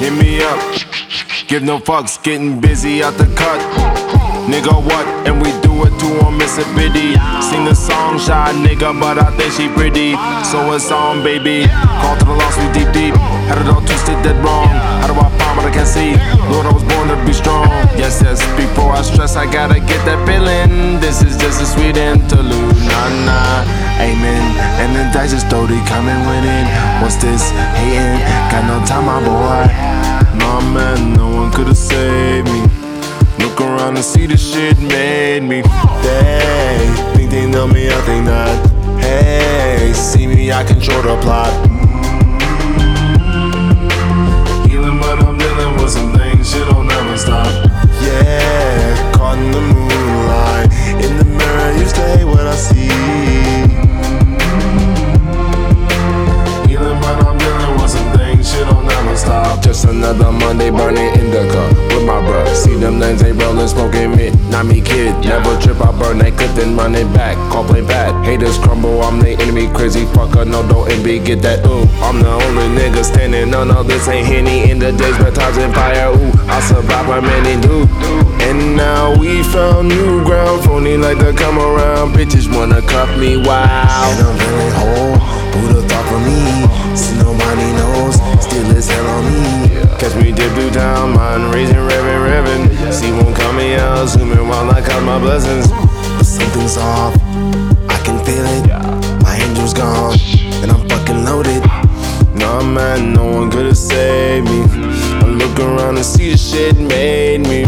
hit me up. Give no fucks, getting busy out the cut. Nigga, what? And we do it to her, Miss a Biddy. Sing the song, shy nigga, but I think she pretty. So it's on, baby. Call to the lost, we deep, deep. Had it all twisted, dead wrong. How do I find what I can't see? Lord, I was born to be strong. Yes, yes, before I stress, I gotta get that feeling. This is just a sweet interlude, nah, nah. Amen. And the dice is slowly coming with it. What's this? Hating? Got no time, my boy. Nah, man, no one could've saved me. Look around and see the shit made me. They think they know me, I think not. Hey, see me, I control the plot. Healing, but I'm dealing with some things, shit will never stop. Yeah, caught in the moonlight. In the mirror, you stay what I see. Healing, but I'm dealing with some things, shit will never stop. Just another Monday burning indica with my bruh. See them names ain't rollin', smoking mid. Not me, kid. Never trip, I burn that clip, then run it back. Call play bad. Haters crumble, I'm the enemy. Crazy fucker, no, don't envy. Get that ooh. I'm the only nigga standing. No, no, this ain't Henny. In the days, baptized fire. Ooh, I survive what many do. And now we found new ground. Phony like to come around. Bitches wanna cuff me, wow. And I'm feeling whole. Who'da thought for me? See, nobody knows. Still is hell on me. Catch me dip through town, mind raising, revving. See won't call me out, zooming while I count my blessings. But something's off, I can feel it. My angel's gone, and I'm fucking loaded. Nah, man, no one could've saved me. I look around and see the shit made me.